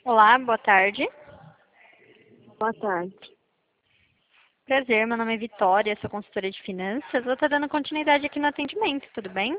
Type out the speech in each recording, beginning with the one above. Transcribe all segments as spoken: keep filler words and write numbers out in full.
Olá, boa tarde. Boa tarde. Prazer, meu nome é Vitória, sou consultora de finanças. Vou estar dando continuidade aqui no atendimento, tudo bem?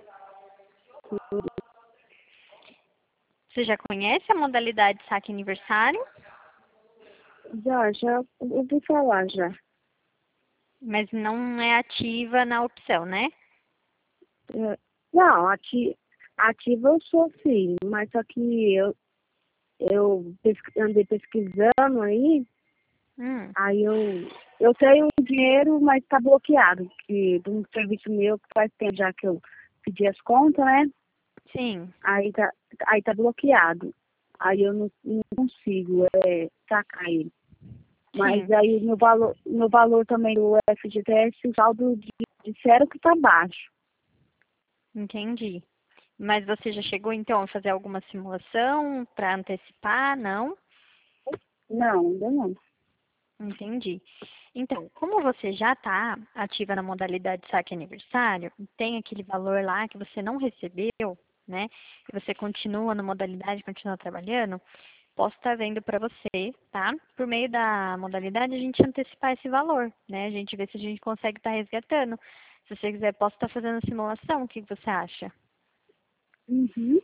Você já conhece a modalidade saque aniversário? Já, já ouvi falar já. Mas não é ativa na opção, né? É, não, ati, ativa eu sou sim, mas só que eu, eu pesqui- andei pesquisando aí, Hum, aí eu, eu tenho um dinheiro, mas está bloqueado, que de um serviço meu que faz tempo já que eu pedi as contas, né? sim, Aí tá, aí tá bloqueado. Aí eu não, não consigo é, sacar ele. Mas sim, aí no valor, no valor também do F G T S, o saldo de, disseram que tá baixo. entendi. Mas você já chegou então a fazer alguma simulação para antecipar? Não? Não, ainda não. Entendi. Então, como você já está ativa na modalidade saque aniversário, tem aquele valor lá que você não recebeu, né? E você continua na modalidade, continua trabalhando, posso estar vendo para você, tá? Por meio da modalidade, a gente antecipar esse valor, né? A gente vê se a gente consegue estar resgatando. Se você quiser, posso estar fazendo a simulação. O que você acha? Uhum.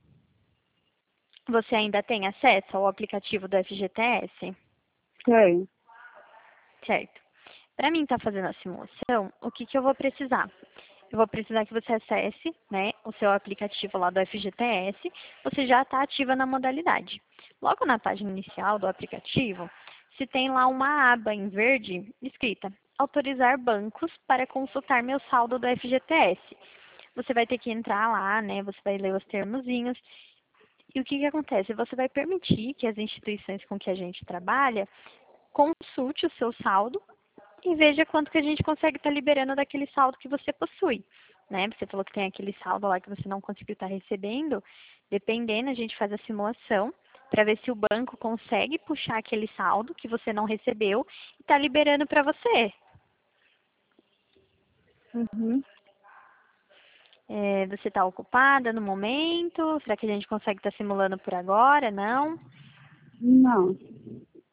Você ainda tem acesso ao aplicativo do F G T S? Tem. Certo. Para mim estar fazendo a simulação, o que, que eu vou precisar? Eu vou precisar que você acesse, né, o seu aplicativo lá do F G T S, você já está ativa na modalidade. Logo na página inicial do aplicativo, se tem lá uma aba em verde escrita autorizar bancos para consultar meu saldo do F G T S. Você vai ter que entrar lá, né, você vai ler os termozinhos, e o que, que acontece? Você vai permitir que as instituições com que a gente trabalha consulte o seu saldo e veja quanto que a gente consegue estar liberando daquele saldo que você possui, né? Você falou que tem aquele saldo lá que você não conseguiu estar recebendo. Dependendo, a gente faz a simulação para ver se o banco consegue puxar aquele saldo que você não recebeu e está liberando para você. Uhum. É, você está ocupada no momento? Será que a gente consegue estar simulando por agora? Não? Não.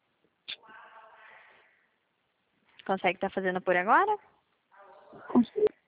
Consegue estar fazendo por agora?